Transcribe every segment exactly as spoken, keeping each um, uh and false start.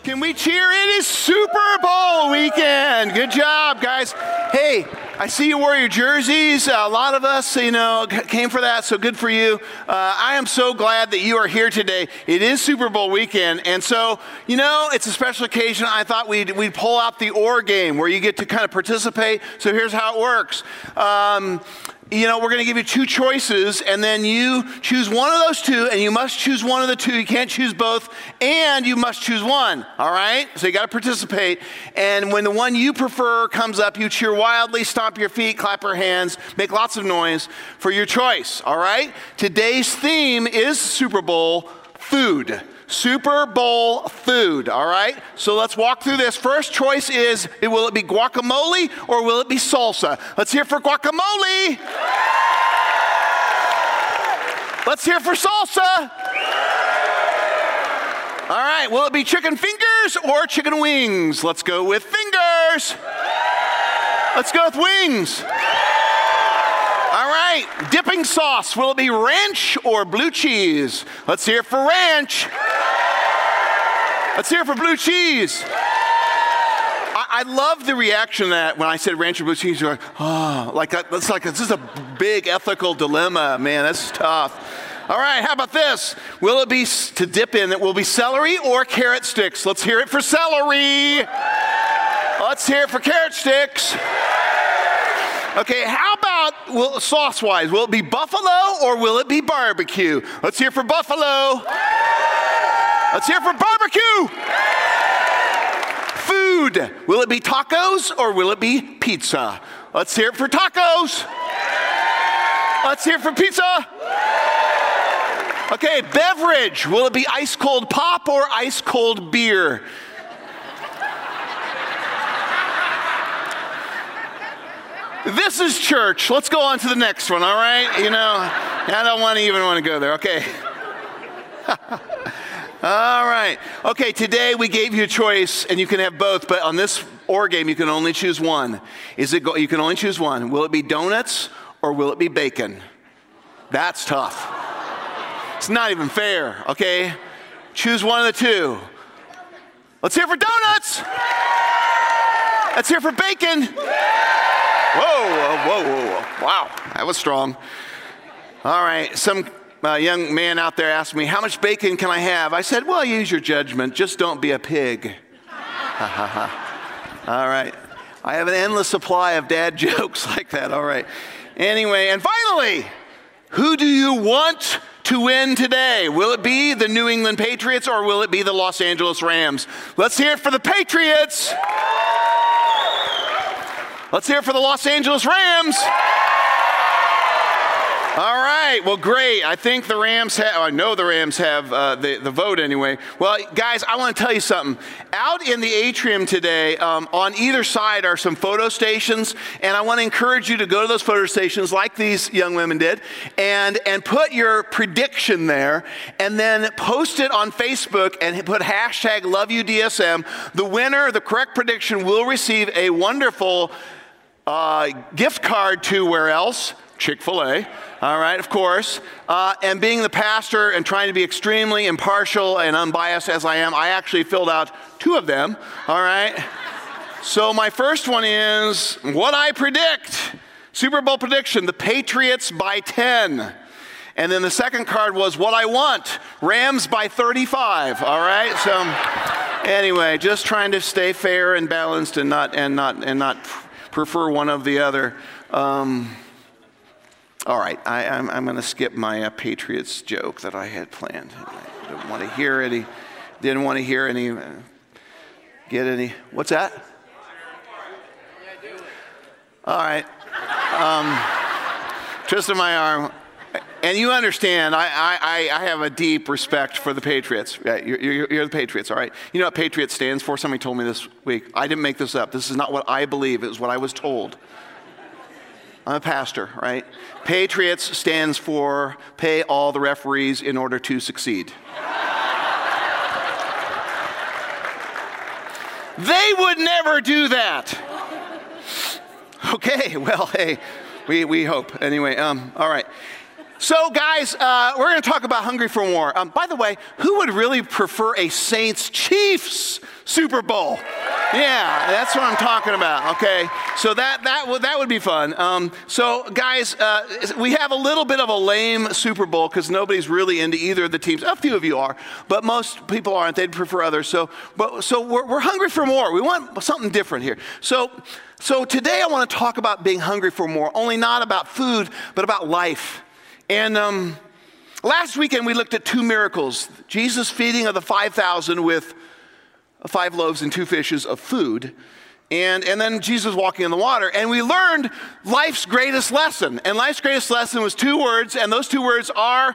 Can we cheer? It is Super Bowl weekend. Good job, guys. Hey, I see you wore your jerseys. A lot of us, you know, came for that, so good for you. Uh, I am so glad that you are here today. It is Super Bowl weekend, and so, you know, it's a special occasion. I thought we'd, we'd pull out the or game where you get to kind of participate. So here's how it works. Um, You know, we're going to give you two choices, and then you choose one of those two, and you must choose one of the two. You can't choose both, and you must choose one, all right? So you got to participate, and when the one you prefer comes up, you cheer wildly, stomp your feet, clap your hands, make lots of noise for your choice, all right? Today's theme is Super Bowl food. Super Bowl food, all right? So let's walk through this. First choice is, will it be guacamole or will it be salsa? Let's hear for guacamole. Let's hear for salsa. All right, will it be chicken fingers or chicken wings? Let's go with fingers. Let's go with wings. All right, dipping sauce. Will it be ranch or blue cheese? Let's hear for ranch. Let's hear for blue cheese. I, I love the reaction to that when I said ranch or blue cheese. You're like, oh, like a, that's like this is a big ethical dilemma, man. That's tough. All right, how about this? Will it be to dip in? It will be celery or carrot sticks. Let's hear it for celery. Let's hear it for carrot sticks. Okay, how about will, sauce-wise? Will it be buffalo or will it be barbecue? Let's hear for buffalo. Let's hear for barbecue. Food. Will it be tacos or will it be pizza? Let's hear it for tacos. Let's hear it for pizza. Okay, beverage. Will it be ice cold pop or ice cold beer? This is church. Let's go on to the next one, all right? You know, I don't want to even want to go there. Okay. All right. Okay, today we gave you a choice, and you can have both, but on this or game, you can only choose one. Is it? Go- you can only choose one. Will it be donuts or will it be bacon? That's tough. It's not even fair, okay? Choose one of the two. Let's hear for donuts. Let's hear for bacon. Whoa, whoa, whoa, whoa, wow, that was strong. All right, some uh, young man out there asked me, how much bacon can I have? I said, well, use your judgment, just don't be a pig. All right, I have an endless supply of dad jokes like that, all right. Anyway, and finally, who do you want to win today? Will it be the New England Patriots or will it be the Los Angeles Rams? Let's hear it for the Patriots. Let's hear it for the Los Angeles Rams. All right, well, great. I think the Rams have, I know the Rams have uh, the, the vote anyway. Well, guys, I want to tell you something. Out in the atrium today, um, on either side are some photo stations, and I want to encourage you to go to those photo stations like these young women did, and, and put your prediction there, and then post it on Facebook and put hashtag LoveYouDSM. The winner, the correct prediction, will receive a wonderful uh, gift card to where else? Chick-fil-A, all right, of course. Uh, and being the pastor and trying to be extremely impartial and unbiased as I am, I actually filled out two of them, all right? So my first one is what I predict. Super Bowl prediction, the Patriots by ten. And then the second card was what I want, Rams by thirty-five, all right? So anyway, just trying to stay fair and balanced and not, and not, and not prefer one of the other. Um, All right, I, I'm, I'm going to skip my uh, Patriots joke that I had planned. I didn't want to hear any, didn't want to hear any, uh, get any, what's that? All right, um, twist of my arm. And you understand, I, I, I have a deep respect for the Patriots. Yeah, you're, you're, you're the Patriots, all right? You know what Patriot stands for? Somebody told me this week. I didn't make this up. This is not what I believe. It was what I was told. I'm a pastor, right? Patriots stands for pay all the referees in order to succeed. They would never do that. Okay, well, hey, we, we hope. Anyway, um, all right. So, guys, uh, we're going to talk about Hungry for More. Um, by the way, who would really prefer a Saints-Chiefs Super Bowl. Yeah, that's what I'm talking about, okay? So that that would that would be fun. Um, so guys, uh, we have a little bit of a lame Super Bowl because nobody's really into either of the teams. A few of you are, but most people aren't. They'd prefer others. So, but so we're, we're hungry for more. We want something different here. So, so today I want to talk about being hungry for more. Only not about food, but about life. And um, last weekend we looked at two miracles: Jesus feeding of the five thousand with five loaves and two fishes of food, and, and then Jesus walking in the water. And we learned life's greatest lesson. And life's greatest lesson was two words, and those two words are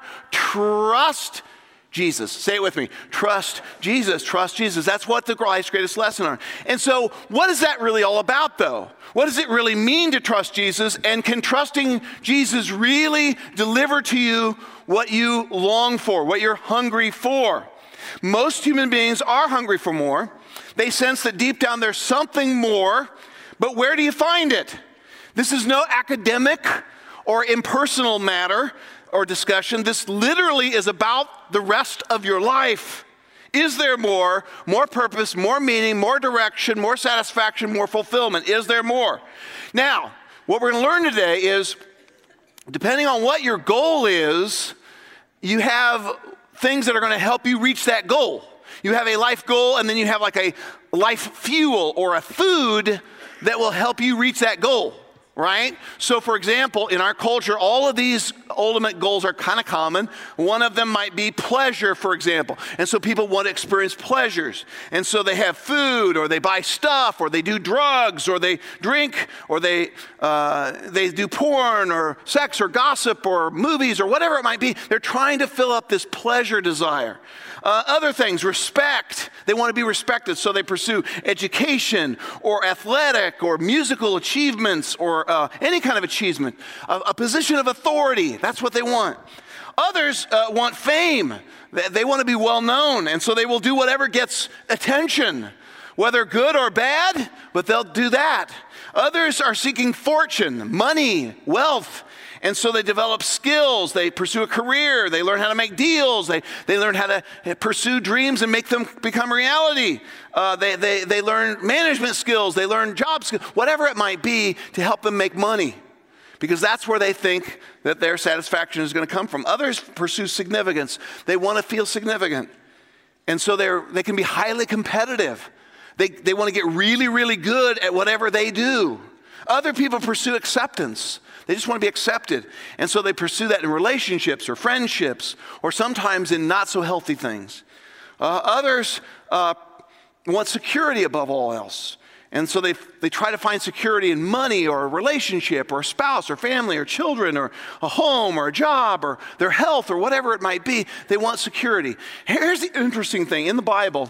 trust Jesus. Say it with me. Trust Jesus. Trust Jesus. That's what the life's greatest lesson are. And so what is that really all about, though? What does it really mean to trust Jesus? And can trusting Jesus really deliver to you what you long for, what you're hungry for? Most human beings are hungry for more. They sense that deep down there's something more, but where do you find it? This is no academic or impersonal matter or discussion. This literally is about the rest of your life. Is there more, more purpose, more meaning, more direction, more satisfaction, more fulfillment? Is there more? Now, what we're going to learn today is, depending on what your goal is, you have things that are going to help you reach that goal. You have a life goal, and then you have like a life fuel or a food that will help you reach that goal, right? So for example, in our culture, all of these ultimate goals are kind of common. One of them might be pleasure, for example. And so people want to experience pleasures. And so they have food, or they buy stuff, or they do drugs, or they drink, or they uh, they do porn, or sex, or gossip, or movies, or whatever it might be. They're trying to fill up this pleasure desire. Uh, other things, respect. They want to be respected, so they pursue education or athletic or musical achievements or uh, any kind of achievement. A, a position of authority, that's what they want. Others uh, want fame. They, they want to be well known, and so they will do whatever gets attention, whether good or bad, but they'll do that. Others are seeking fortune, money, wealth. And so they develop skills, they pursue a career, they learn how to make deals, they, they learn how to pursue dreams and make them become reality. Uh, they, they, they learn management skills, they learn job skills, whatever it might be to help them make money. Because that's where they think that their satisfaction is going to come from. Others pursue significance. They want to feel significant. And so they're, they can be highly competitive. They, they want to get really, really good at whatever they do. Other people pursue acceptance. They just want to be accepted. And so they pursue that in relationships or friendships or sometimes in not so healthy things. Uh, others uh, want security above all else. And so they they try to find security in money or a relationship or a spouse or family or children or a home or a job or their health or whatever it might be. They want security. Here's the interesting thing. In the Bible,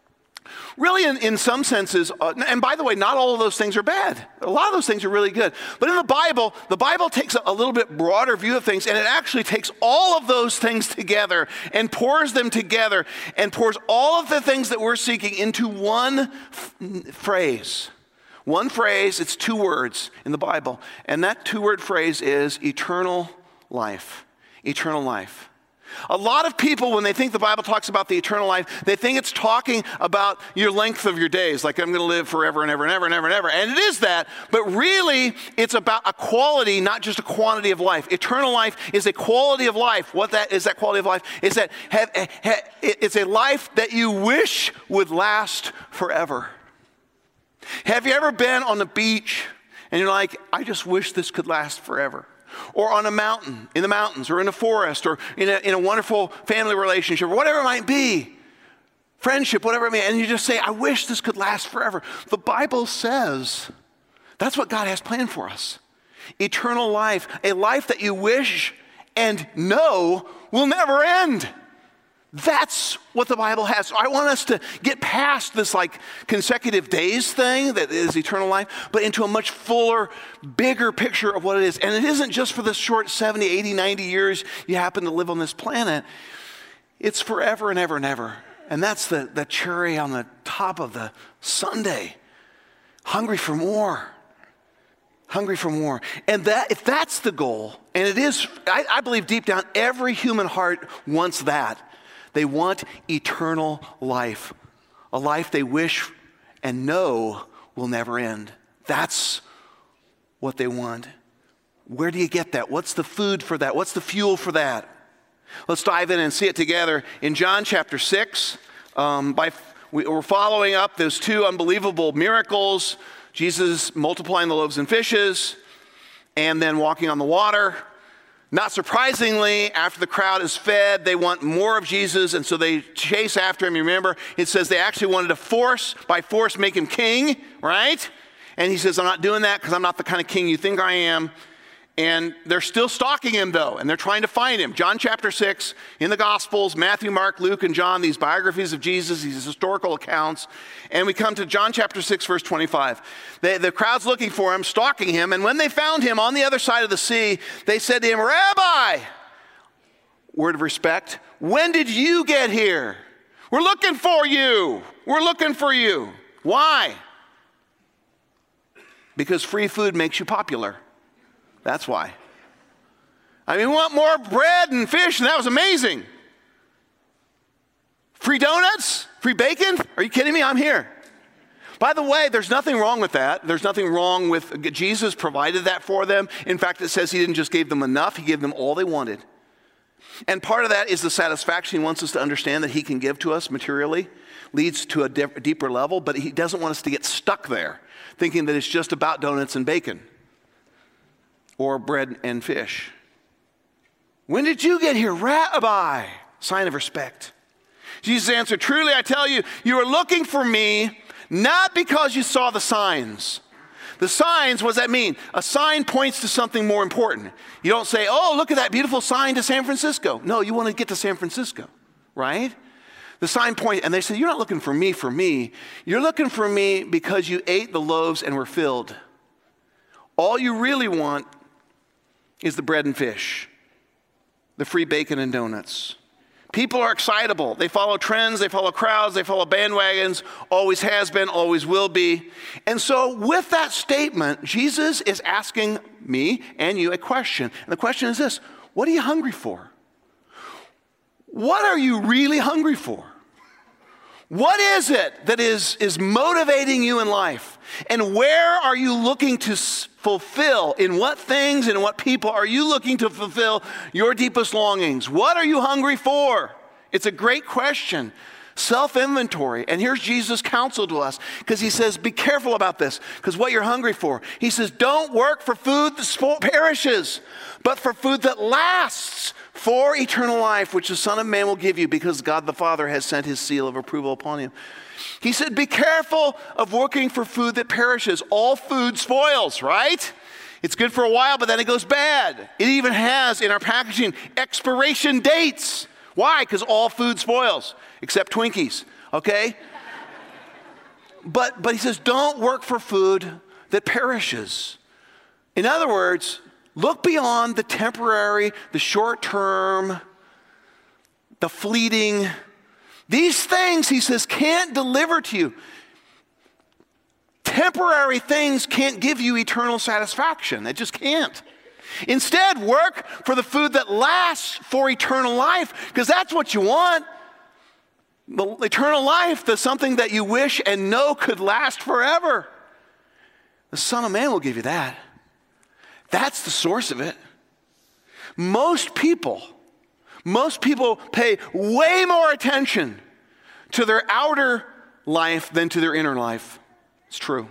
really, in, in some senses, uh, and by the way, not all of those things are bad. A lot of those things are really good. But in the Bible, the Bible takes a, a little bit broader view of things, and it actually takes all of those things together and pours them together and pours all of the things that we're seeking into one f- phrase. One phrase, it's two words in the Bible, and that two-word phrase is eternal life. Eternal life. A lot of people, when they think the Bible talks about the eternal life, they think it's talking about your length of your days, like I'm going to live forever and ever and ever and ever and ever. And it is that, but really it's about a quality, not just a quantity of life. Eternal life is a quality of life. What that is, that quality of life, is that have, have, it's a life that you wish would last forever. Have you ever been on the beach and you're like, I just wish this could last forever? Or on a mountain, in the mountains, or in a forest, or in a, in a wonderful family relationship, or whatever it might be, friendship, whatever it may be, and you just say, I wish this could last forever. The Bible says that's what God has planned for us. Eternal life, a life that you wish and know will never end. That's what the Bible has. So I want us to get past this like consecutive days thing that is eternal life, but into a much fuller, bigger picture of what it is. And it isn't just for the short seventy, eighty, ninety years you happen to live on this planet. It's forever and ever and ever. And that's the, the cherry on the top of the sundae. Hungry for more. Hungry for more. And that if that's the goal, and it is, I, I believe deep down, every human heart wants that. They want eternal life. a life they wish and know will never end. That's what they want. Where do you get that? What's the food for that? What's the fuel for that? Let's dive in and see it together. In John chapter six, um, by, we, we're following up those two unbelievable miracles, Jesus multiplying the loaves and fishes, and then walking on the water. Not surprisingly, after the crowd is fed, they want more of Jesus, and so they chase after him. You remember, it says they actually wanted to force, by force, make him king, right? And he says, I'm not doing that because I'm not the kind of king you think I am. And they're still stalking him, though, and they're trying to find him. John chapter six, in the Gospels, Matthew, Mark, Luke, and John, these biographies of Jesus, these historical accounts. And we come to John chapter six, verse twenty-five. They, the crowd's looking for him, stalking him, and when they found him on the other side of the sea, they said to him, Rabbi, word of respect, when did you get here? We're looking for you. We're looking for you. Why? Because free food makes you popular. That's why. I mean, we want more bread and fish, and that was amazing. Free donuts? Free bacon? Are you kidding me? I'm here. By the way, there's nothing wrong with that. There's nothing wrong with, Jesus provided that for them. In fact, it says he didn't just give them enough, he gave them all they wanted. And part of that is the satisfaction he wants us to understand that he can give to us materially, leads to a, dip, a deeper level, but he doesn't want us to get stuck there, thinking that it's just about donuts and bacon. Or bread and fish. When did you get here, Rabbi? Sign of respect. Jesus answered, truly I tell you, you are looking for me not because you saw the signs. The signs, what does that mean? A sign points to something more important. You don't say, oh, look at that beautiful sign to San Francisco. No, you want to get to San Francisco, right? The sign point, and they say, you're not looking for me for me. You're looking for me because you ate the loaves and were filled. All you really want is the bread and fish, the free bacon and donuts. People are excitable. They follow trends, they follow crowds, they follow bandwagons, always has been, always will be. And so with that statement, Jesus is asking me and you a question. And the question is this, what are you hungry for? What are you really hungry for? What is it that is, is motivating you in life? And where are you looking to fulfill? In what things and what people are you looking to fulfill your deepest longings? What are you hungry for? It's a great question. Self-inventory. And here's Jesus' counsel to us, because he says, be careful about this, because what you're hungry for. He says, don't work for food that perishes, but for food that lasts for eternal life, which the Son of Man will give you, because God the Father has sent his seal of approval upon him. He said, be careful of working for food that perishes. All food spoils, right? It's good for a while, but then it goes bad. It even has, in our packaging, expiration dates. Why? Because all food spoils, except Twinkies, okay? but, but he says, don't work for food that perishes. In other words, look beyond the temporary, the short term, the fleeting. These things, he says, can't deliver to you. Temporary things can't give you eternal satisfaction. It just can't. Instead, work for the food that lasts for eternal life, because that's what you want. The eternal life, the something that you wish and know could last forever. The Son of Man will give you that. That's the source of it. Most people, most people pay way more attention to their outer life than to their inner life. It's true.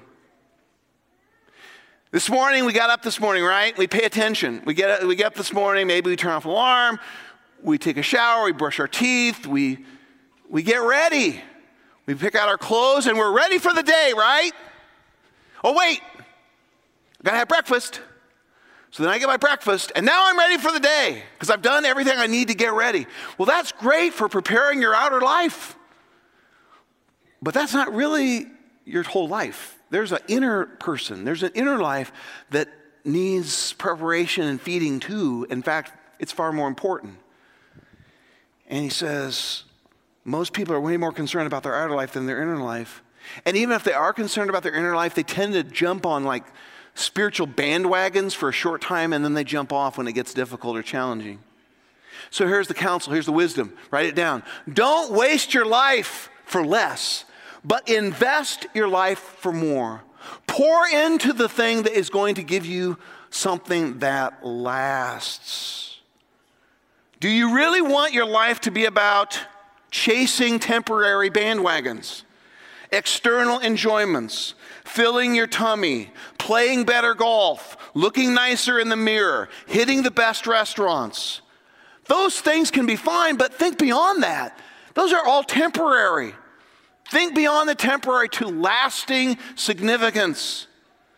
This morning, we got up this morning, right? We pay attention. We get, we get up this morning, maybe we turn off the alarm, we take a shower, we brush our teeth, we, we get ready. We pick out our clothes and we're ready for the day, right? Oh, wait, I gotta have breakfast. So then I get my breakfast, and now I'm ready for the day because I've done everything I need to get ready. Well, that's great for preparing your outer life, but that's not really your whole life. There's an inner person. There's an inner life that needs preparation and feeding too. In fact, it's far more important. And he says, most people are way more concerned about their outer life than their inner life. And even if they are concerned about their inner life, they tend to jump on like spiritual bandwagons for a short time, and then they jump off when it gets difficult or challenging. So here's the counsel, here's the wisdom. Write it down. Don't waste your life for less, but invest your life for more. Pour into the thing that is going to give you something that lasts. Do you really want your life to be about chasing temporary bandwagons, external enjoyments, filling your tummy, playing better golf, looking nicer in the mirror, hitting the best restaurants? Those things can be fine, but think beyond that. Those are all temporary. Think beyond the temporary to lasting significance.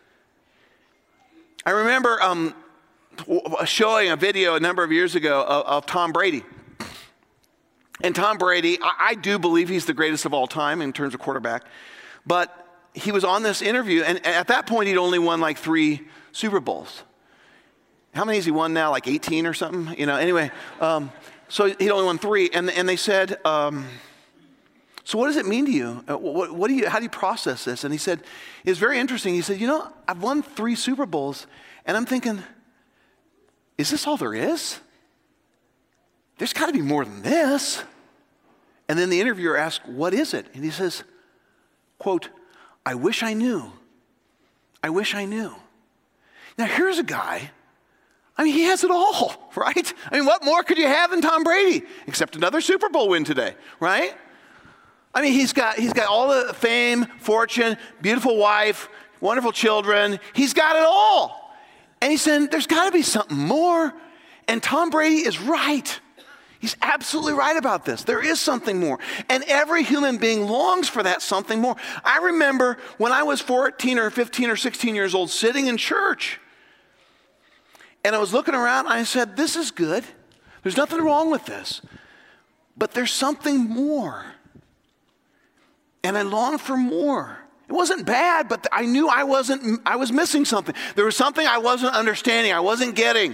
I remember um, showing a video a number of years ago of, of Tom Brady. And Tom Brady, I, I do believe he's the greatest of all time in terms of quarterback. But he was on this interview, and at that point, he'd only won like three Super Bowls. How many has he won now? Like eighteen or something? You know, anyway. Um, so he'd only won three, and, and they said, um, so what does it mean to you? What, what do you? How do you process this? And he said, it was very interesting. He said, you know, I've won three Super Bowls, and I'm thinking, is this all there is? There's got to be more than this. And then the interviewer asked, what is it? And he says, quote, I wish I knew. I wish I knew. Now here's a guy, I mean, he has it all, right? I mean, what more could you have than Tom Brady? Except another Super Bowl win today, right? I mean, he's got, he's got all the fame, fortune, beautiful wife, wonderful children. He's got it all. And he's saying, there's got to be something more. And Tom Brady is right. He's absolutely right about this. There is something more. And every human being longs for that something more. I remember when I was fourteen or fifteen or sixteen years old sitting in church. And I was looking around and I said, this is good. There's nothing wrong with this. But there's something more. And I longed for more. It wasn't bad, but I knew I wasn't, I was missing something. There was something I wasn't understanding, I wasn't getting.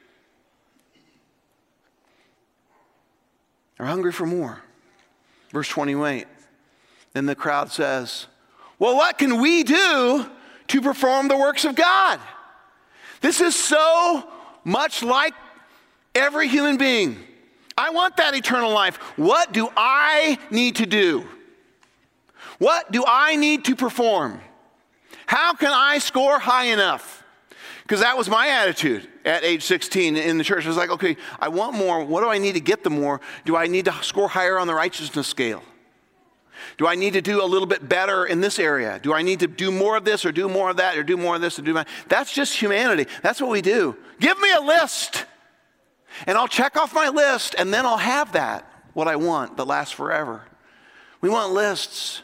They're hungry for more. Verse twenty-eight. Then the crowd says, well, what can we do to perform the works of God? This is so much like every human being. I want that eternal life. What do I need to do? What do I need to perform? How can I score high enough? Because that was my attitude at age sixteen in the church. I was like, okay, I want more. What do I need to get the more? Do I need to score higher on the righteousness scale? Do I need to do a little bit better in this area? Do I need to do more of this or do more of that or do more of this or do that? That's just humanity. That's what we do. Give me a list and I'll check off my list and then I'll have that, what I want that lasts forever. We want lists.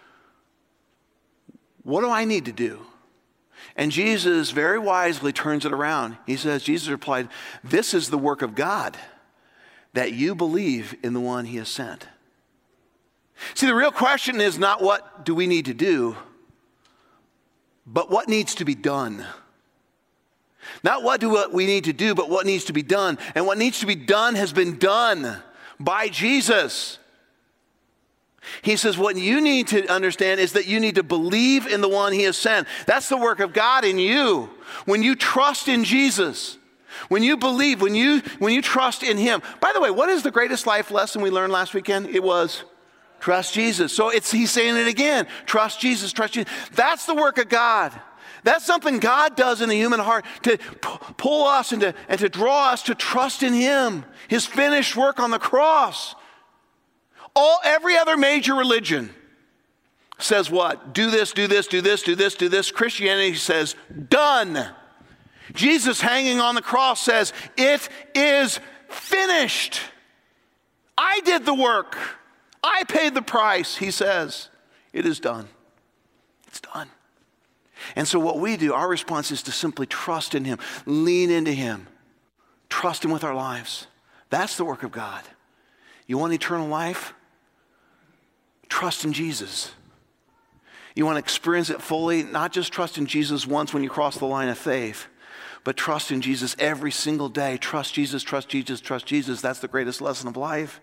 What do I need to do? And Jesus very wisely turns it around. He says, Jesus replied, this is the work of God, that you believe in the one he has sent. See, the real question is not what do we need to do, but what needs to be done. Not what do we need to do, but what needs to be done. And what needs to be done has been done by Jesus. He says what you need to understand is that you need to believe in the one he has sent. That's the work of God in you. When you trust in Jesus, when you believe, when you, when you trust in him. By the way, what is the greatest life lesson we learned last weekend? It was trust Jesus. So it's, he's saying it again. Trust Jesus, trust Jesus. That's the work of God. That's something God does in the human heart to p- pull us and to, and to draw us to trust in him, his finished work on the cross. All, every other major religion says what? Do this, do this, do this, do this, do this. Christianity says, done. Jesus hanging on the cross says, it is finished. I did the work. I paid the price. He says, it is done. It's done. And so what we do, our response is to simply trust in him, lean into him, trust him with our lives. That's the work of God. You want eternal life? Trust in Jesus. You want to experience it fully? Not just trust in Jesus once when you cross the line of faith, but trust in Jesus every single day. Trust Jesus, trust Jesus, trust Jesus. That's the greatest lesson of life.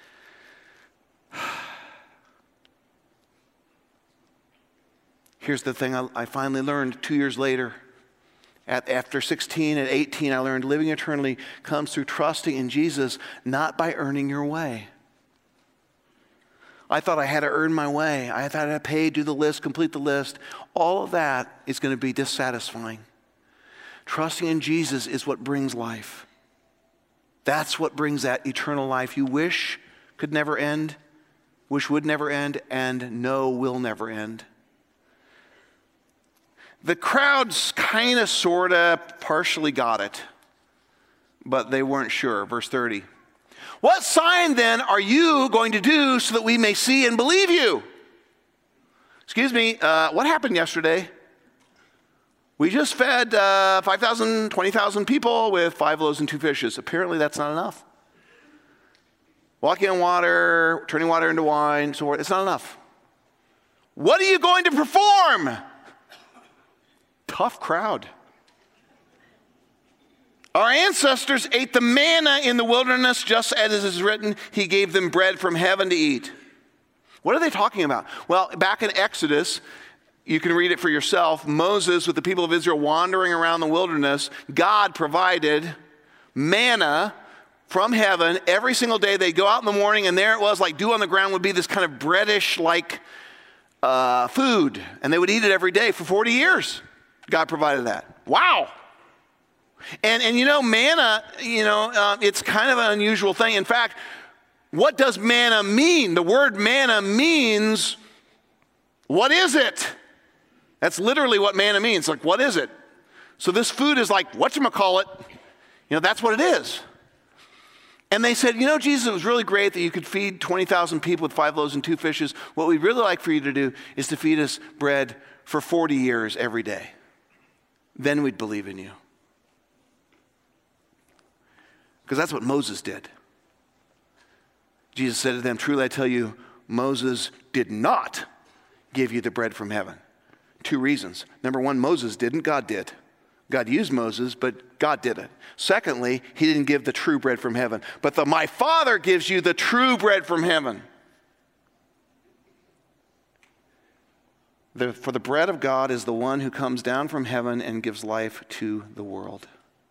Here's the thing I, I finally learned two years later. At, after sixteen and eighteen, I learned living eternally comes through trusting in Jesus, not by earning your way. I thought I had to earn my way. I thought I had to pay, do the list, complete the list. All of that is going to be dissatisfying. Trusting in Jesus is what brings life. That's what brings that eternal life you wish could never end, wish would never end, and know will never end. The crowds kind of, sort of, partially got it, but they weren't sure. Verse thirty. What sign then are you going to do so that we may see and believe you? Excuse me, uh, what happened yesterday? We just fed uh, five thousand, twenty thousand people with five loaves and two fishes. Apparently that's not enough. Walking on water, turning water into wine, so forth, it's not enough. What are you going to perform? Tough crowd. Our ancestors ate the manna in the wilderness, just as it is written, he gave them bread from heaven to eat. What are they talking about? Well, back in Exodus, you can read it for yourself. Moses, with the people of Israel wandering around the wilderness, God provided manna from heaven every single day. They'd go out in the morning, and there it was, like dew on the ground would be this kind of breadish-like uh, food. And they would eat it every day for forty years. God provided that. Wow. And, and you know, manna, you know, uh, it's kind of an unusual thing. In fact, what does manna mean? The word manna means, what is it? That's literally what manna means. Like, what is it? So this food is like, whatchamacallit? You know, that's what it is. And they said, you know, Jesus, it was really great that you could feed twenty thousand people with five loaves and two fishes. What we'd really like for you to do is to feed us bread for forty years every day. Then we'd believe in you. Because that's what Moses did. Jesus said to them, truly I tell you, Moses did not give you the bread from heaven. Two reasons. Number one, Moses didn't, God did. God used Moses, but God did it. Secondly, he didn't give the true bread from heaven. But the, my Father gives you the true bread from heaven. The, for the bread of God is the one who comes down from heaven and gives life to the world.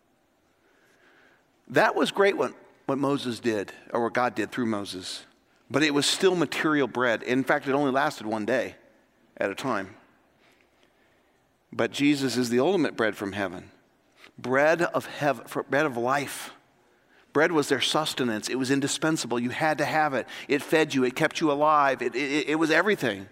That was great what, what Moses did, or what God did through Moses. But it was still material bread. In fact, it only lasted one day at a time. But Jesus is the ultimate bread from heaven. Bread of heaven, bread of life. Bread was their sustenance. It was indispensable. You had to have it. It fed you. It kept you alive. It, it, it was everything.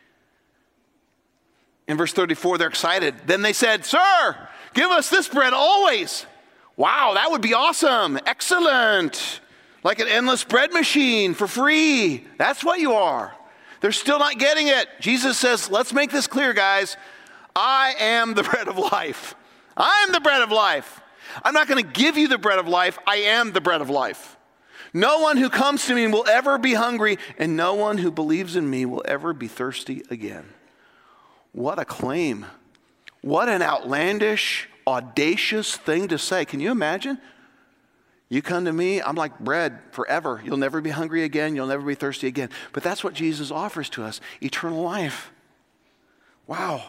In verse thirty-four, they're excited. Then they said, sir, give us this bread always. Wow, that would be awesome. Excellent. Like an endless bread machine for free. That's what you are. They're still not getting it. Jesus says, let's make this clear, guys. I am the bread of life. I am the bread of life. I'm not going to give you the bread of life. I am the bread of life. No one who comes to me will ever be hungry, and no one who believes in me will ever be thirsty again. What a claim. What an outlandish, audacious thing to say. Can you imagine? You come to me, I'm like bread forever. You'll never be hungry again. You'll never be thirsty again. But that's what Jesus offers to us, eternal life. Wow.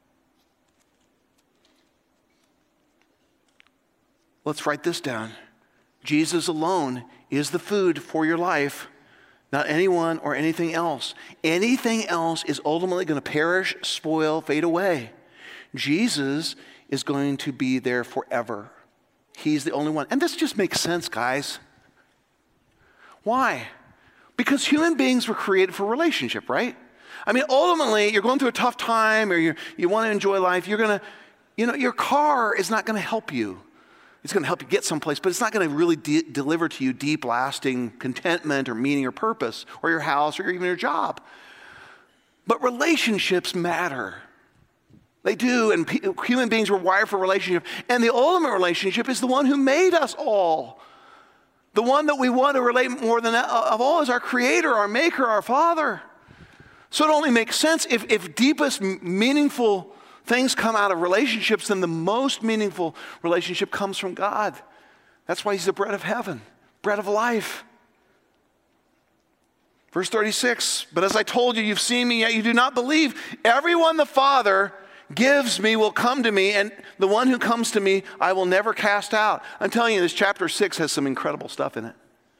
Let's write this down. Jesus alone is the food for your life, not anyone or anything else. Anything else is ultimately going to perish, spoil, fade away. Jesus is going to be there forever. He's the only one. And this just makes sense, guys. Why? Because human beings were created for relationship, right? I mean, ultimately, you're going through a tough time or you you want to enjoy life. You're going to, you know, your car is not going to help you. It's going to help you get someplace, but it's not going to really de- deliver to you deep, lasting contentment or meaning or purpose, or your house or even your job. But relationships matter. They do, and pe- human beings were wired for relationship. And the ultimate relationship is the one who made us all. The one that we want to relate more than of all is our Creator, our Maker, our Father. So it only makes sense if, if deepest, meaningful things come out of relationships, then the most meaningful relationship comes from God. That's why He's the bread of heaven, bread of life. Verse thirty-six, but as I told you, you've seen me, yet you do not believe. Everyone the Father gives me will come to me, and the one who comes to me I will never cast out. I'm telling you, this chapter six has some incredible stuff in it.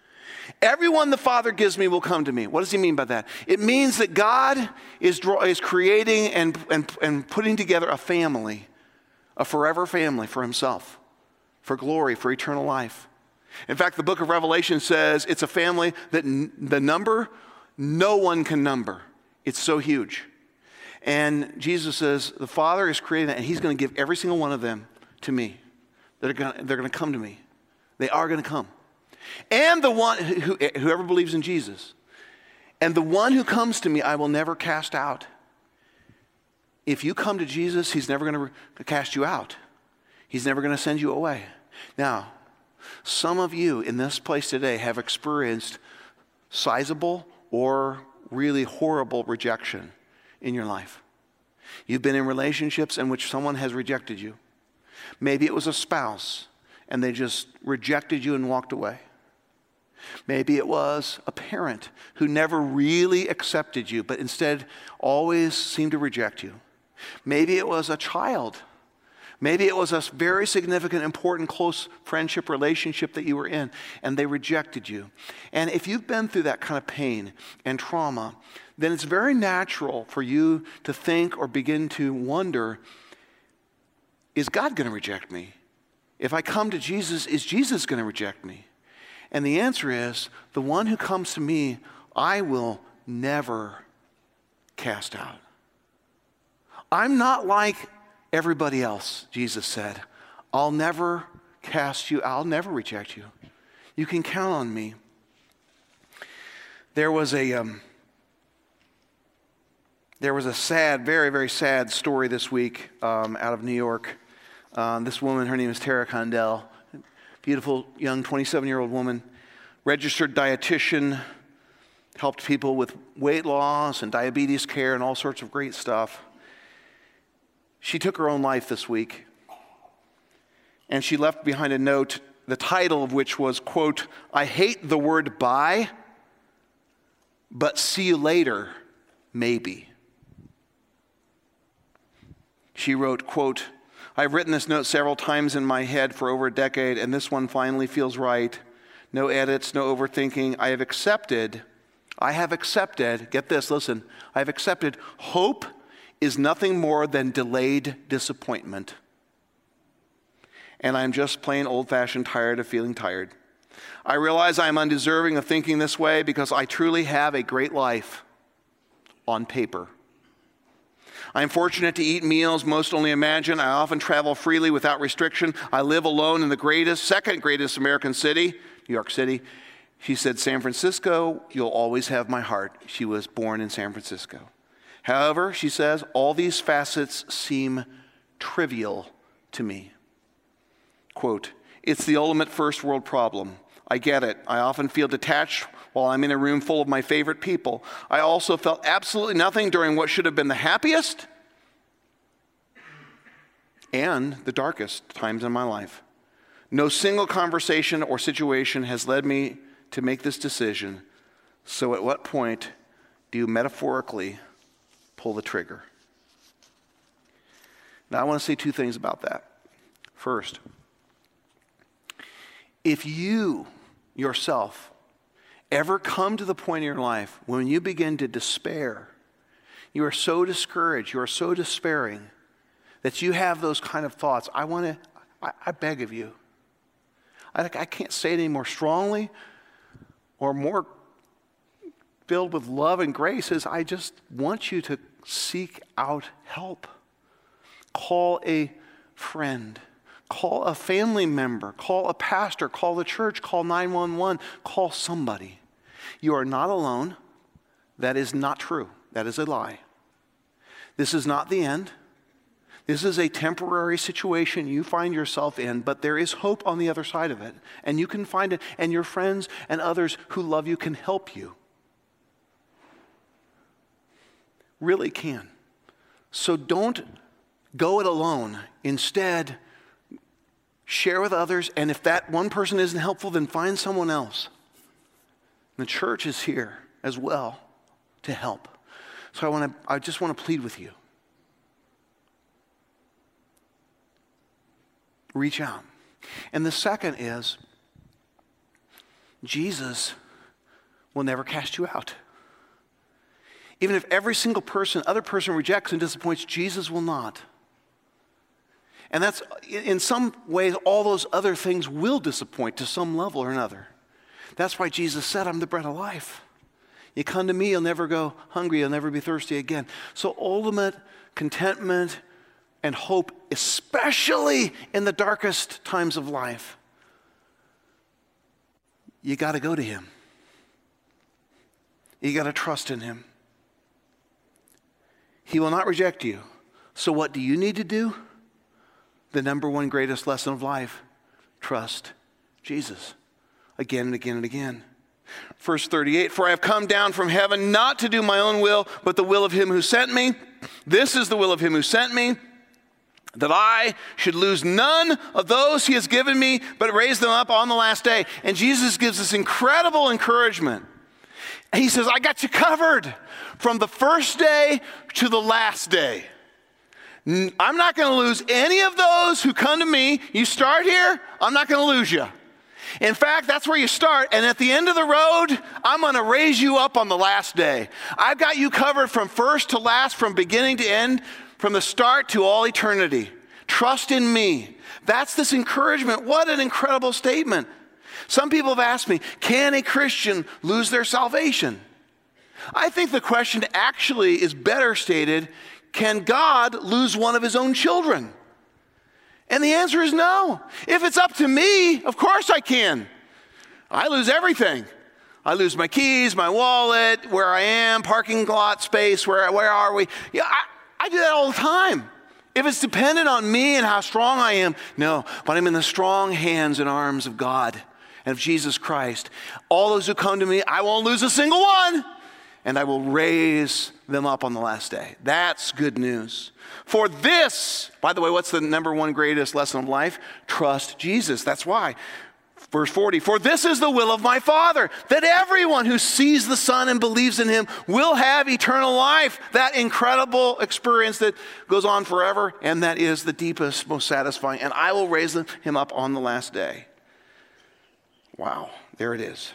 Everyone the Father gives me will come to me. What does he mean by that? It means that God is, draw, is creating and, and, and putting together a family, a forever family for himself, for glory, for eternal life. In fact, the book of Revelation says it's a family that n- the number, no one can number. It's so huge. And Jesus says the Father is creating that, and he's going to give every single one of them to me. They're going to, they're going to come to me. They are going to come. And the one, who, whoever believes in Jesus, and the one who comes to me, I will never cast out. If you come to Jesus, he's never going to cast you out. He's never going to send you away. Now, some of you in this place today have experienced sizable or really horrible rejection in your life. You've been in relationships in which someone has rejected you. Maybe it was a spouse and they just rejected you and walked away. Maybe it was a parent who never really accepted you, but instead always seemed to reject you. Maybe it was a child. Maybe it was a very significant, important, close friendship relationship that you were in, and they rejected you. And if you've been through that kind of pain and trauma, then it's very natural for you to think or begin to wonder, is God going to reject me? If I come to Jesus, is Jesus going to reject me? And the answer is, the one who comes to me, I will never cast out. I'm not like everybody else, Jesus said. I'll never cast you, I'll never reject you. You can count on me. There was a, um, there was a sad, very, very sad story this week um, out of New York. Um, this woman, her name is Tara Condell. Beautiful young twenty-seven-year-old woman, registered dietitian, helped people with weight loss and diabetes care and all sorts of great stuff. She took her own life this week, and she left behind a note, the title of which was, quote, "I hate the word bye, but see you later, maybe." She wrote, quote, "I've written this note several times in my head for over a decade, and this one finally feels right. No edits, no overthinking. I have accepted, I have accepted, get this, listen, I have accepted hope is nothing more than delayed disappointment. And I'm just plain old-fashioned tired of feeling tired. I realize I'm undeserving of thinking this way because I truly have a great life on paper. I am fortunate to eat meals most only imagine. I often travel freely without restriction. I live alone in the greatest, second greatest American city, New York City." She said, "San Francisco, you'll always have my heart." She was born in San Francisco. "However," she says, "all these facets seem trivial to me." Quote, "It's the ultimate first world problem. I get it. I often feel detached while I'm in a room full of my favorite people. I also felt absolutely nothing during what should have been the happiest and the darkest times in my life. No single conversation or situation has led me to make this decision. So at what point do you metaphorically pull the trigger?" Now I want to say two things about that. First, if you yourself ever come to the point in your life when you begin to despair, you are so discouraged, you are so despairing that you have those kind of thoughts, I want to, I, I beg of you, I, I can't say it any more strongly or more filled with love and grace, is I just want you to seek out help. Call a friend. Call a family member. Call a pastor. Call the church. Call nine one one. Call somebody. You are not alone. That is not true. That is a lie. This is not the end. This is a temporary situation you find yourself in, but there is hope on the other side of it. And you can find it, and your friends and others who love you can help you. Really can. So don't go it alone. Instead, share with others, and if that one person isn't helpful, then find someone else. The church is here as well to help. So I want to I just want to plead with you. Reach out. And the second is, Jesus will never cast you out. Even if every single person, other person rejects and disappoints, Jesus will not. And that's, in some ways, all those other things will disappoint to some level or another. That's why Jesus said, I'm the bread of life. You come to me, you'll never go hungry, you'll never be thirsty again. So ultimate contentment and hope, especially in the darkest times of life, you got to go to him. You got to trust in him. He will not reject you. So what do you need to do? The number one greatest lesson of life, trust Jesus. Again and again and again. Verse thirty-eight, for I have come down from heaven not to do my own will, but the will of him who sent me. This is the will of him who sent me, that I should lose none of those he has given me, but raise them up on the last day. And Jesus gives this incredible encouragement. He says, I got you covered from the first day to the last day. I'm not going to lose any of those who come to me. You start here, I'm not going to lose you. In fact, that's where you start. And at the end of the road, I'm going to raise you up on the last day. I've got you covered from first to last, from beginning to end, from the start to all eternity. Trust in me. That's this encouragement. What an incredible statement. Some people have asked me, can a Christian lose their salvation? I think the question actually is better stated, can God lose one of his own children? And the answer is no. If it's up to me, of course I can. I lose everything. I lose my keys, my wallet, where I am, parking lot space, where, where are we? Yeah, I, I do that all the time. If it's dependent on me and how strong I am, no. But I'm in the strong hands and arms of God and of Jesus Christ. All those who come to me, I won't lose a single one. And I will raise them up on the last day. That's good news. For this, by the way, what's the number one greatest lesson of life? Trust Jesus. That's why. Verse forty, for this is the will of my Father, that everyone who sees the Son and believes in him will have eternal life. That incredible experience that goes on forever, and that is the deepest, most satisfying. And I will raise him up on the last day. Wow, there it is.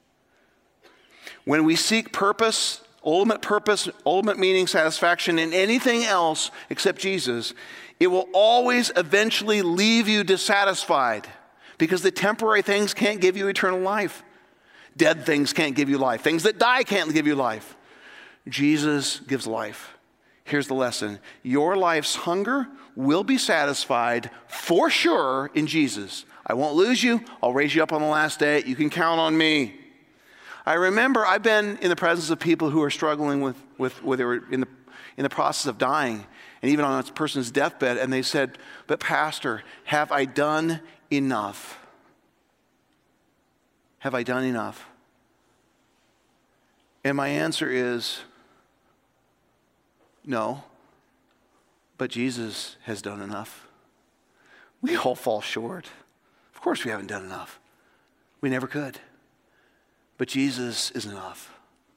When we seek purpose, ultimate purpose, ultimate meaning, satisfaction in anything else except Jesus, it will always eventually leave you dissatisfied because the temporary things can't give you eternal life. Dead things can't give you life. Things that die can't give you life. Jesus gives life. Here's the lesson. Your life's hunger will be satisfied for sure in Jesus. I won't lose you. I'll raise you up on the last day. You can count on me. I remember I've been in the presence of people who are struggling with, with, with they were in the, in the process of dying, and even on a person's deathbed, and they said, but Pastor, have I done enough? Have I done enough? And my answer is, no, but Jesus has done enough. We all fall short. Of course we haven't done enough. We never could. But Jesus is enough.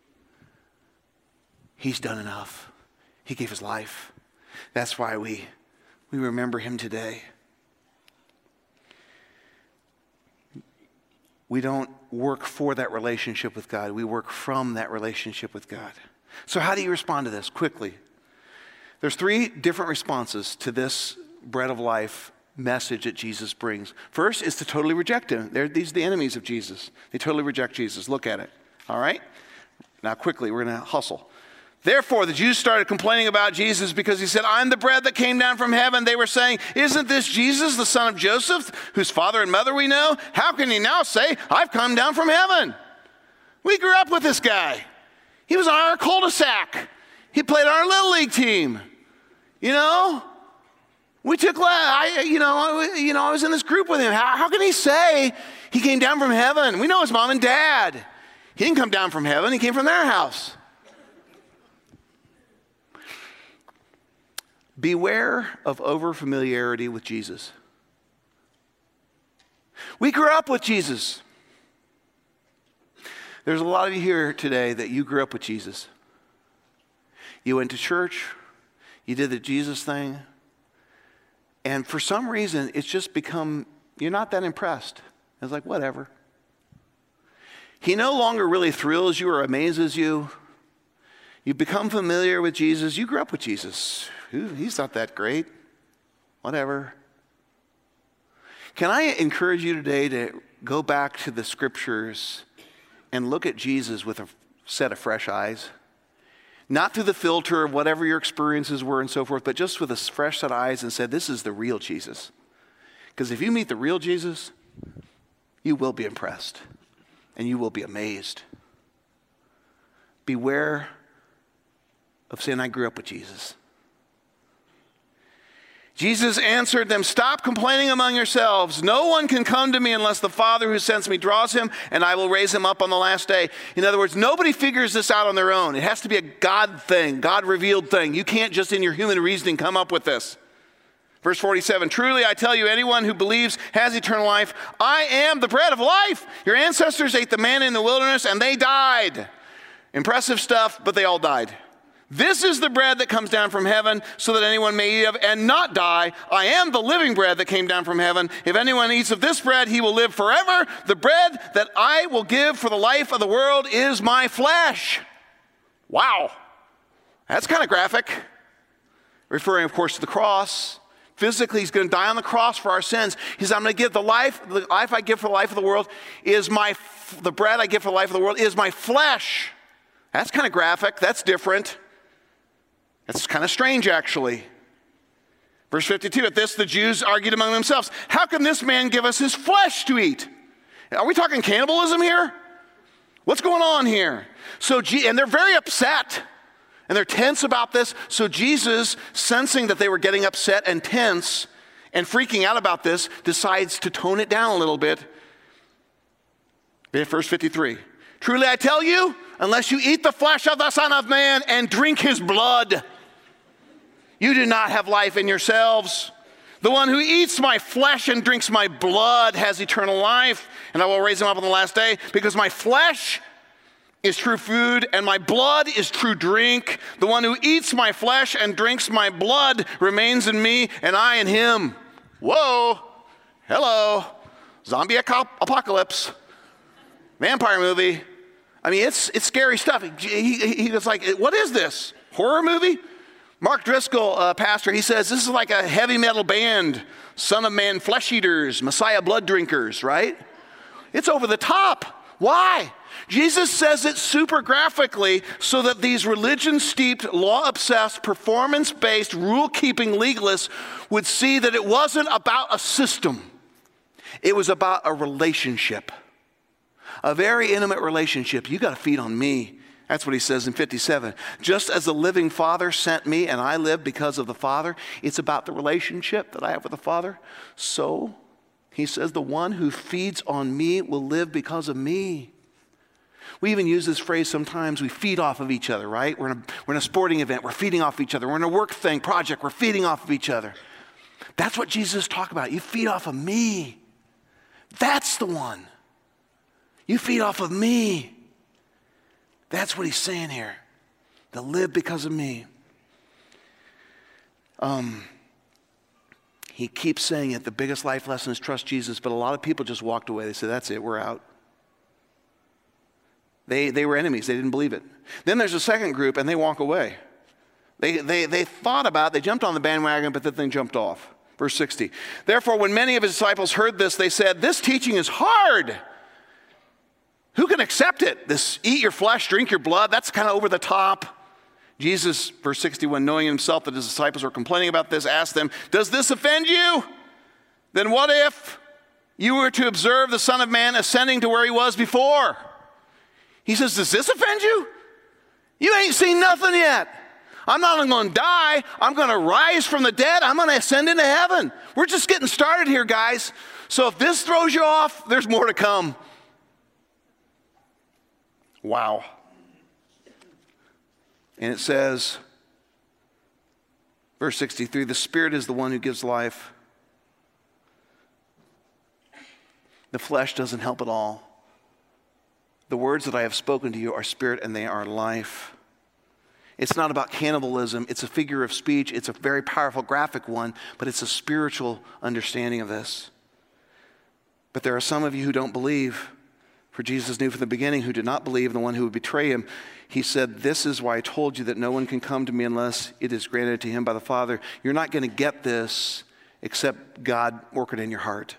He's done enough. He gave his life. That's why we, we remember him today. We don't work for that relationship with God. We work from that relationship with God. So how do you respond to this? Quickly. There's three different responses to this bread of life message that Jesus brings. First is to totally reject him. They're, these are the enemies of Jesus. They totally reject Jesus. Look at it. All right? Now quickly, we're going to hustle. Therefore, the Jews started complaining about Jesus because he said, I'm the bread that came down from heaven. They were saying, isn't this Jesus, the son of Joseph, whose father and mother we know? How can he now say, I've come down from heaven? We grew up with this guy. He was on our cul-de-sac. He played on our Little League team. You know? We took, I, you know, you know, I was in this group with him. How, how can he say he came down from heaven? We know his mom and dad. He didn't come down from heaven. He came from their house. Beware of overfamiliarity with Jesus. We grew up with Jesus. There's a lot of you here today that you grew up with Jesus. You went to church. You did the Jesus thing. And for some reason, it's just become, you're not that impressed. It's like, whatever. he no longer really thrills you or amazes you. You've become familiar with Jesus. You grew up with Jesus. He's not that great. Whatever. Can I encourage you today to go back to the scriptures and look at Jesus with a set of fresh eyes? Not through the filter of whatever your experiences were and so forth, but just with a fresh set of eyes and said, this is the real Jesus. Because if you meet the real Jesus, you will be impressed and you will be amazed. Beware of saying, I grew up with Jesus. Jesus answered them, stop complaining among yourselves. No one can come to me unless the Father who sends me draws him, and I will raise him up on the last day. In other words, nobody figures this out on their own. It has to be a God thing, God-revealed thing. You can't just in your human reasoning come up with this. Verse forty-seven, truly I tell you, anyone who believes has eternal life. I am the bread of life. Your ancestors ate the manna in the wilderness, and they died. Impressive stuff, but they all died. This is the bread that comes down from heaven so that anyone may eat of and not die. I am the living bread that came down from heaven. If anyone eats of this bread, he will live forever. The bread that I will give for the life of the world is my flesh. Wow. That's kind of graphic. Referring, of course, to the cross. Physically, he's going to die on the cross for our sins. He says, I'm going to give the life, the life I give for the life of the world is my, the bread I give for the life of the world is my flesh. That's kind of graphic. That's different. That's kind of strange, actually. Verse fifty-two, at this the Jews argued among themselves, how can this man give us his flesh to eat? Are we talking cannibalism here? What's going on here? So, and they're very upset, and they're tense about this. So Jesus, sensing that they were getting upset and tense and freaking out about this, decides to tone it down a little bit. Verse fifty-three, truly I tell you, unless you eat the flesh of the Son of Man and drink his blood, you do not have life in yourselves. The one who eats my flesh and drinks my blood has eternal life, and I will raise him up on the last day, because my flesh is true food and my blood is true drink. The one who eats my flesh and drinks my blood remains in me, and I in him. Whoa, hello, zombie apocalypse, vampire movie. I mean, it's it's scary stuff. He, he, he was like, what is this? Horror movie? Mark Driscoll, uh, pastor, he says, this is like a heavy metal band, Son of Man flesh eaters, Messiah blood drinkers, right? It's over the top. Why? Jesus says it super graphically so that these religion-steeped, law-obsessed, performance-based, rule-keeping legalists would see that it wasn't about a system. It was about a relationship. A very intimate relationship. You got to feed on me. That's what he says in fifty-seven. Just as the living Father sent me and I live because of the Father, it's about the relationship that I have with the Father. So, he says, the one who feeds on me will live because of me. We even use this phrase sometimes, we feed off of each other, right? We're in a, we're in a sporting event, we're feeding off each other. We're in a work thing, project, we're feeding off of each other. That's what Jesus talked about. You feed off of me. That's the one. You feed off of me. That's what he's saying here. To live because of me. Um, he keeps saying it. The biggest life lesson is trust Jesus. But a lot of people just walked away. They said, that's it, we're out. They, they were enemies. They didn't believe it. Then there's a second group, and they walk away. They, they, they thought about it. They jumped on the bandwagon, but then they jumped off. Verse sixty. Therefore, when many of his disciples heard this, they said, this teaching is hard. Who can accept it? This eat your flesh, drink your blood, that's kind of over the top. Jesus, verse sixty-one, knowing himself that his disciples were complaining about this, asked them, does this offend you? Then what if you were to observe the Son of Man ascending to where he was before? He says, does this offend you? You ain't seen nothing yet. I'm not only going to die, I'm going to rise from the dead, I'm going to ascend into heaven. We're just getting started here, guys. So if this throws you off, there's more to come. Wow. And it says, verse sixty-three, the Spirit is the one who gives life. The flesh doesn't help at all. The words that I have spoken to you are spirit and they are life. It's not about cannibalism. It's a figure of speech. It's a very powerful graphic one, but it's a spiritual understanding of this. But there are some of you who don't believe. For Jesus knew from the beginning who did not believe and the one who would betray him. He said, this is why I told you that no one can come to me unless it is granted to him by the Father. You're not going to get this except God work it in your heart.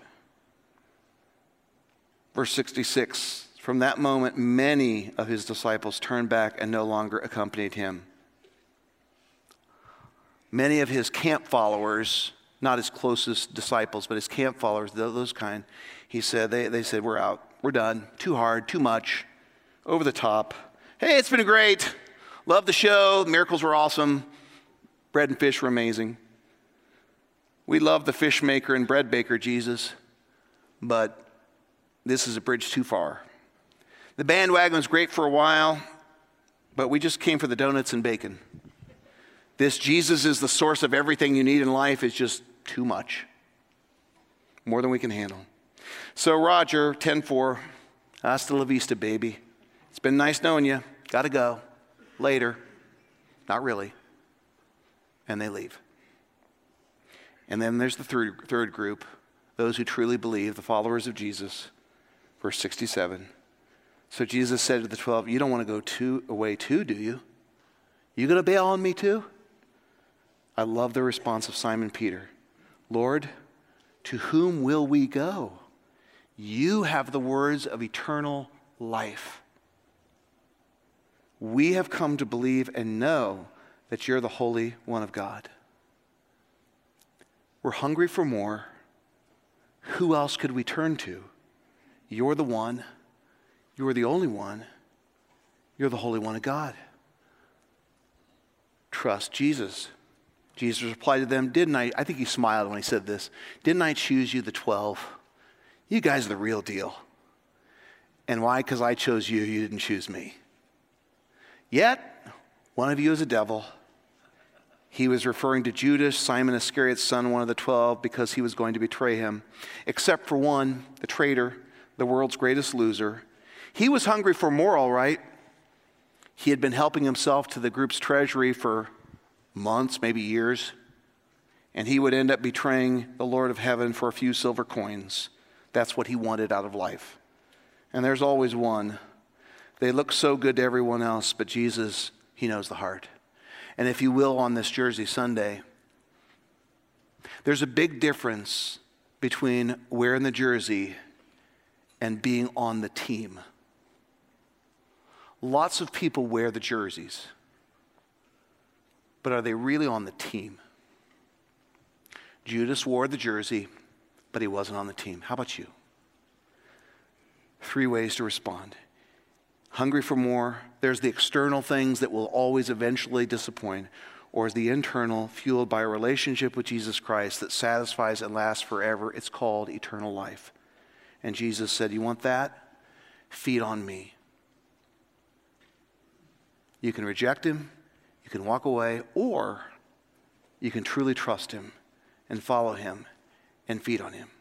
Verse sixty-six, from that moment, many of his disciples turned back and no longer accompanied him. Many of his camp followers, not his closest disciples, but his camp followers, those kind, he said, they, they said, we're out. We're done. Too hard, too much, over the top. Hey, it's been great. Love the show. Miracles were awesome. Bread and fish were amazing. We love the fish maker and bread baker, Jesus, but this is a bridge too far. The bandwagon was great for a while, but we just came for the donuts and bacon. This Jesus is the source of everything you need in life is just too much. More than we can handle. So Roger, ten four, hasta la vista, baby. It's been nice knowing you. Gotta go. Later. Not really. And they leave. And then there's the third, third group, those who truly believe, the followers of Jesus. Verse sixty-seven. So Jesus said to the twelve, you don't want to go too, away too, do you? You going to bail on me too? I love the response of Simon Peter. Lord, to whom will we go? You have the words of eternal life. We have come to believe and know that you're the Holy One of God. We're hungry for more. Who else could we turn to? You're the one. You're the only one. You're the Holy One of God. Trust Jesus. Jesus replied to them, didn't I, I think he smiled when he said this, didn't I choose you, the twelve? You guys are the real deal. And why? Because I chose you, you didn't choose me. Yet, one of you is a devil. He was referring to Judas, Simon Iscariot's son, one of the twelve, because he was going to betray him. Except for one, the traitor, the world's greatest loser. He was hungry for more, all right. He had been helping himself to the group's treasury for months, maybe years. And he would end up betraying the Lord of heaven for a few silver coins. That's what he wanted out of life. And there's always one. They look so good to everyone else, but Jesus, he knows the heart. And if you will, on this Jersey Sunday, there's a big difference between wearing the jersey and being on the team. Lots of people wear the jerseys, but are they really on the team? Judas wore the jersey, but he wasn't on the team. How about you? Three ways to respond. Hungry for more. There's the external things that will always eventually disappoint. Or is the internal, fueled by a relationship with Jesus Christ that satisfies and lasts forever. It's called eternal life. And Jesus said, you want that? Feed on me. You can reject him, you can walk away, or you can truly trust him and follow him and feed on him.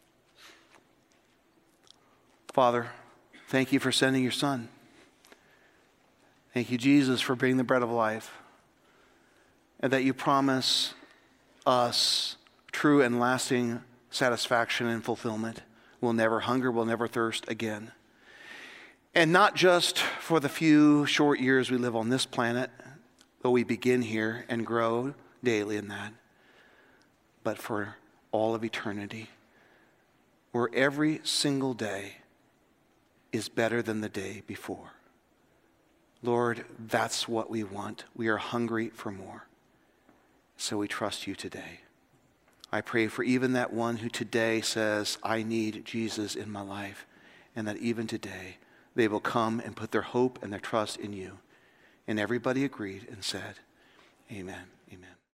Father, thank you for sending your son. Thank you, Jesus, for being the bread of life. And that you promise us true and lasting satisfaction and fulfillment. We'll never hunger, we'll never thirst again. And not just for the few short years we live on this planet, though we begin here and grow daily in that, but for all of eternity, where every single day is better than the day before. Lord, that's what we want. We are hungry for more. So we trust you today. I pray for even that one who today says, I need Jesus in my life, and that even today they will come and put their hope and their trust in you. And everybody agreed and said, amen, amen.